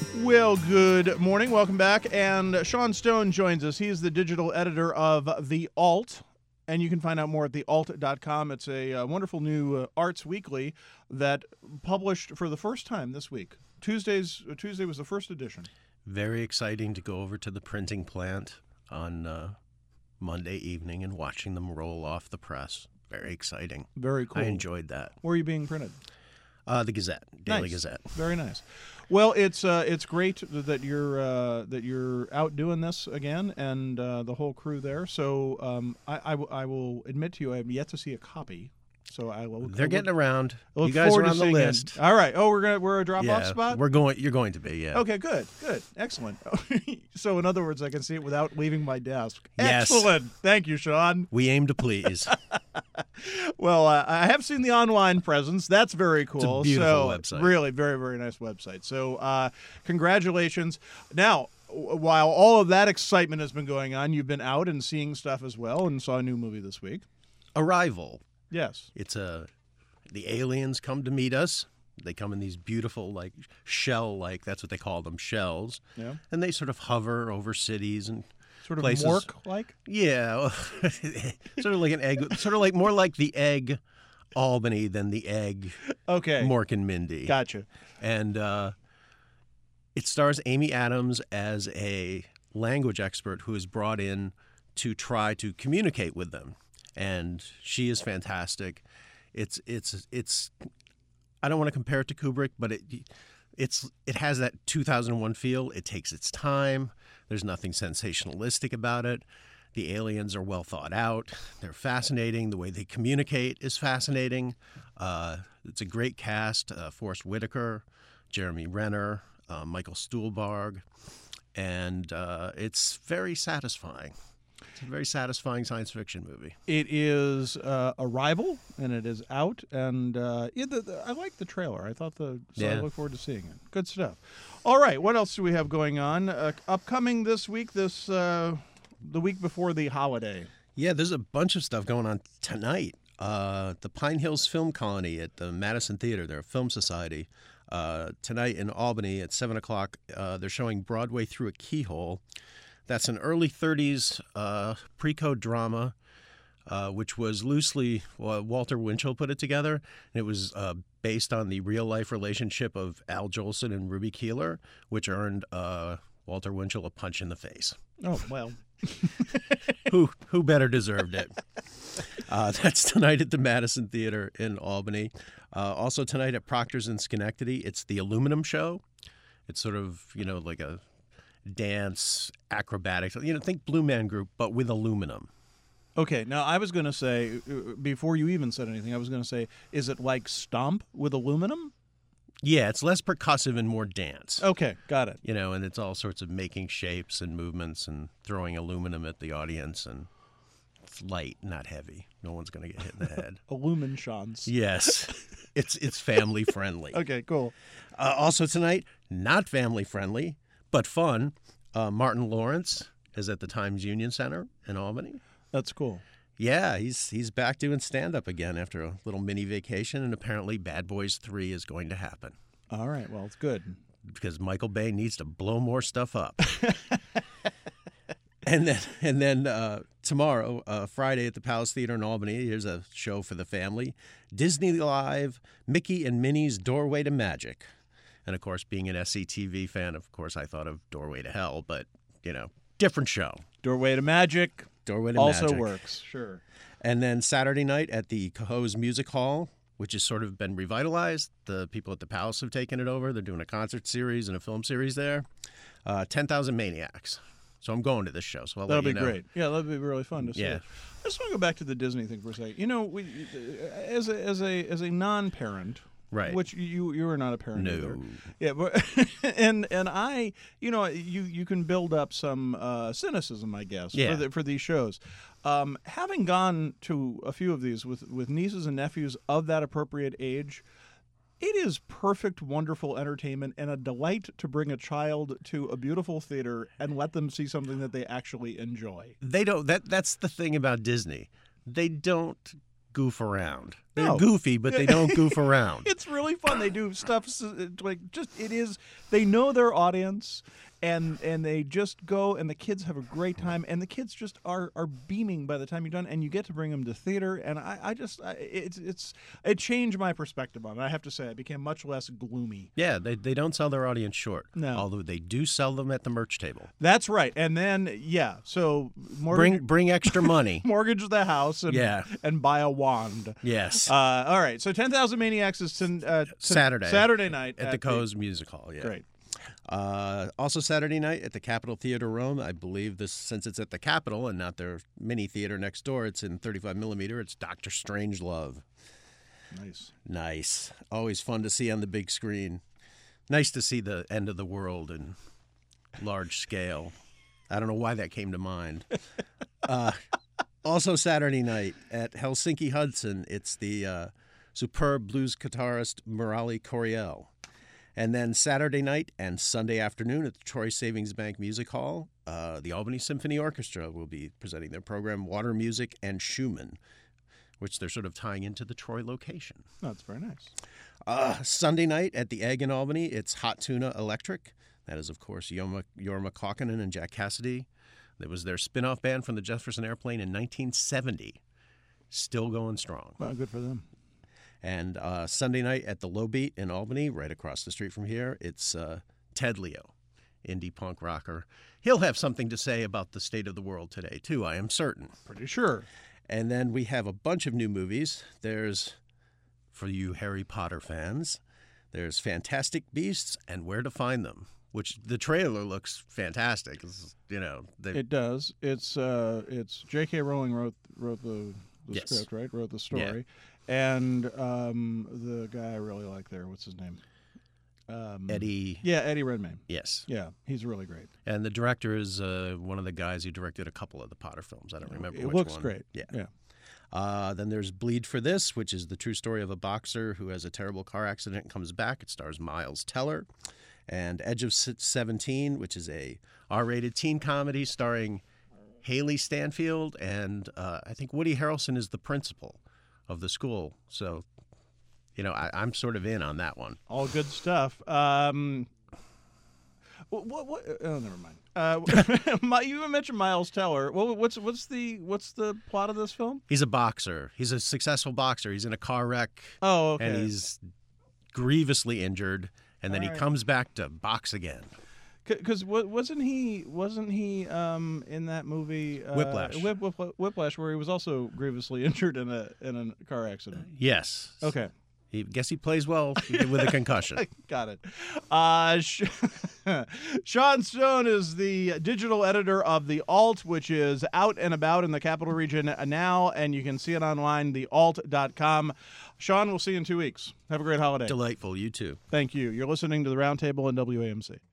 Well, good morning. Welcome back. And Sean Stone joins us. He's the digital editor of The Alt, and you can find out more at thealt.com. It's a wonderful new arts weekly that published for the first time this week. Tuesday was the first edition. Very exciting to go over to the printing plant on Monday evening and watching them roll off the press. Very exciting. Very cool. I enjoyed that. Where are you being printed? The Gazette, Daily Nice. Gazette. Very nice. Well, it's great that you're out doing this again, and the whole crew there. So I will admit to you, I have yet to see a copy. So They're getting around. I look You guys forward are to on the seeing list. it. All right. Oh, we're a drop-off spot. You're going to be. Yeah. Okay. Good. Excellent. So in other words, I can see it without leaving my desk. Yes. Excellent. Thank you, Sean. We aim to please. Well, I have seen the online presence. That's very cool. It's a beautiful website. Really, very, very nice website. So congratulations. Now, while all of that excitement has been going on, you've been out and seeing stuff as well and saw a new movie this week. Arrival. Yes. It's the aliens come to meet us. They come in these beautiful, shell-like, that's what they call them, shells. Yeah. And they sort of hover over cities and Sort of places. Mork-like? Yeah, sort of like an egg, sort of like more like the egg Albany than the egg Okay. Mork and Mindy. Gotcha. And it stars Amy Adams as a language expert who is brought in to try to communicate with them, and she is fantastic. It's I don't want to compare it to Kubrick, but it has that 2001 feel. It takes its time. There's nothing sensationalistic about it. The aliens are well thought out. They're fascinating. The way they communicate is fascinating. It's a great cast. Forrest Whitaker, Jeremy Renner, Michael Stuhlbarg, and it's very satisfying. It's a very satisfying science fiction movie. It is Arrival, and it is out. And I like the trailer. I look forward to seeing it. Good stuff. All right, what else do we have going on? Upcoming this week, the week before the holiday. Yeah, there's a bunch of stuff going on tonight. The Pine Hills Film Colony at the Madison Theater, their film society. Tonight in Albany at 7 o'clock, they're showing Broadway Through a Keyhole. That's an early 30s pre-code drama, which was loosely, Walter Winchell put it together. And it was based on the real-life relationship of Al Jolson and Ruby Keeler, which earned Walter Winchell a punch in the face. Oh, well. Who better deserved it? That's tonight at the Madison Theater in Albany. Also tonight at Proctor's in Schenectady, it's the Aluminum Show. It's sort of, like a dance, acrobatics. Think Blue Man Group, but with aluminum. Okay, now I was going to say, before you even said anything, I was going to say, is it like Stomp with aluminum? Yeah, it's less percussive and more dance. Okay, got it. And it's all sorts of making shapes and movements and throwing aluminum at the audience, and it's light, not heavy. No one's going to get hit in the head. Illuminchons. Yes. It's family friendly. Okay, cool. Also tonight, not family friendly, but fun. Martin Lawrence is at the Times Union Center in Albany. That's cool. Yeah, he's back doing stand-up again after a little mini vacation, and apparently Bad Boys 3 is going to happen. All right, well, it's good. Because Michael Bay needs to blow more stuff up. and then tomorrow, Friday at the Palace Theater in Albany, here's a show for the family. Disney Live, Mickey and Minnie's Doorway to Magic. And, of course, being an SCTV fan, of course, I thought of Doorway to Hell, but, different show. Doorway to Magic. Doorway to also Magic. Works, sure. And then Saturday night at the Cohoes Music Hall, which has sort of been revitalized. The people at the Palace have taken it over. They're doing a concert series and a film series there. 10,000 Maniacs. So I'm going to this show. So That'll be great. Yeah, that'll be really fun to see. Yeah. I just want to go back to the Disney thing for a second. We, as a non-parent, right? Which you are not a parent no. either. Yeah, but and I, you can build up some cynicism, I guess, for these shows. Having gone to a few of these with nieces and nephews of that appropriate age, it is perfect, wonderful entertainment and a delight to bring a child to a beautiful theater and let them see something that they actually enjoy. They don't. That's the thing about Disney. They don't goof around. They're goofy, but they don't goof around. It's really fun. They do stuff they know their audience, and they just go, and the kids have a great time, and the kids just are beaming by the time you're done, and you get to bring them to theater, and it changed my perspective on it. I have to say, I became much less gloomy. Yeah, they don't sell their audience short. No. Although they do sell them at the merch table. That's right. And then, so bring extra money. Mortgage the house and buy a wand. Yes. All right. So 10,000 Maniacs is Saturday night at the Coe's Music Hall. Yeah. Great. Also Saturday night at the Capitol Theater Rome. I believe since it's at the Capitol and not their mini theater next door, it's in 35mm. It's Dr. Strangelove. Nice. Always fun to see on the big screen. Nice to see the end of the world in large scale. I don't know why that came to mind. Also Saturday night at Helsinki Hudson, it's the superb blues guitarist Murali Coryell. And then Saturday night and Sunday afternoon at the Troy Savings Bank Music Hall, the Albany Symphony Orchestra will be presenting their program, Water Music and Schumann, which they're sort of tying into the Troy location. Oh, that's very nice. Sunday night at the Egg in Albany, it's Hot Tuna Electric. That is, of course, Jorma Kaukonen and Jack Cassidy. That was their spin-off band from the Jefferson Airplane in 1970. Still going strong. Well, good for them. And Sunday night at the Low Beat in Albany, right across the street from here, it's Ted Leo, indie punk rocker. He'll have something to say about the state of the world today, too, I am certain. Pretty sure. And then we have a bunch of new movies. There's, for you Harry Potter fans, there's Fantastic Beasts and Where to Find Them, which the trailer looks fantastic. It does. It's J.K. Rowling wrote the yes. script, right? Wrote the story. Yeah. And the guy I really like there, what's his name? Eddie. Yeah, Eddie Redmayne. Yes. Yeah, he's really great. And the director is one of the guys who directed a couple of the Potter films. I don't remember which one. It looks great. Yeah. Then there's Bleed for This, which is the true story of a boxer who has a terrible car accident and comes back. It stars Miles Teller. And Edge of 17, which is a R-rated teen comedy starring Haley Stanfield, and I think Woody Harrelson is the principal of the school. So, I'm sort of in on that one. All good stuff. What? Oh, never mind. You mentioned Miles Teller. What's the plot of this film? He's a boxer. He's a successful boxer. He's in a car wreck. Oh, okay. And he's grievously injured, and then he comes back to box again. Because wasn't he in that movie Whiplash? Whiplash, where he was also grievously injured in a car accident. Yes. Okay. Guess he plays well with a concussion. Got it. Sean Stone is the digital editor of The Alt, which is out and about in the Capital Region now, and you can see it online, thealt.com. Sean, we'll see you in 2 weeks. Have a great holiday. Delightful. You too. Thank you. You're listening to The Roundtable on WAMC.